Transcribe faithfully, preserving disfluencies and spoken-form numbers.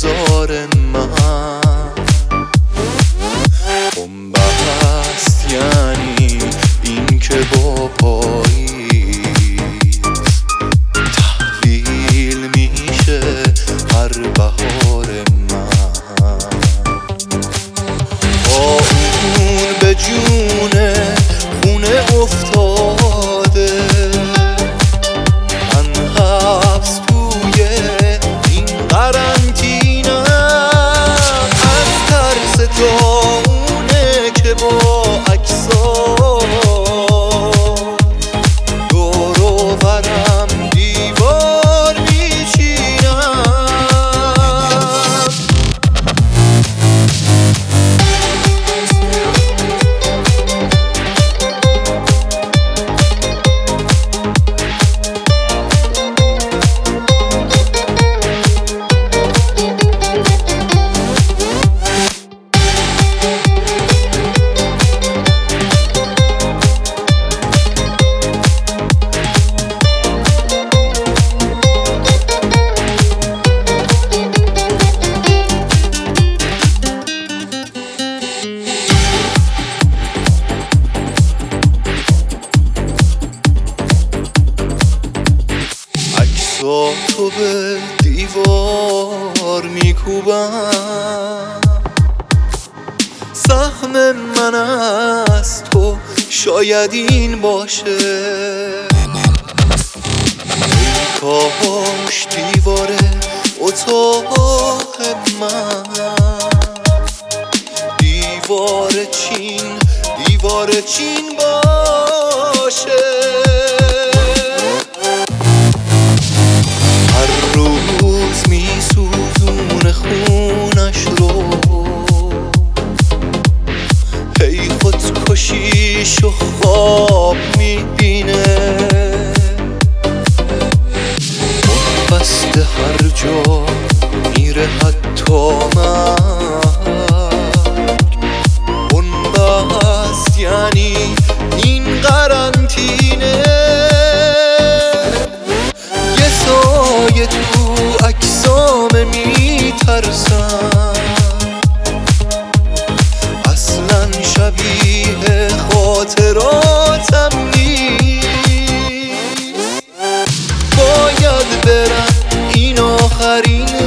انتظار من خون بست، یعنی این که با پاییز تحویل میشه هر بهار من. با اون به جون خونه افتاده، من حبس توی این قرنطینه. از ترس تا اونه که با عکسا دور و برم دیوار میچینم. تو به دیوار میکوبم، سهم من از تو شاید این باشه. ای کاش دیوار اتاق من دیوار چین دیوار چین باشه. روز می سوزون خونش رو، هی خودکشیشو خواب می بینه. اون بسته هر جا میره حتی مرگ. اون بست، یعنی این قرنطینه. یه تو اجسام میترسم، اصلا شبیه خاطراتم نیست. باید برم، این آخرین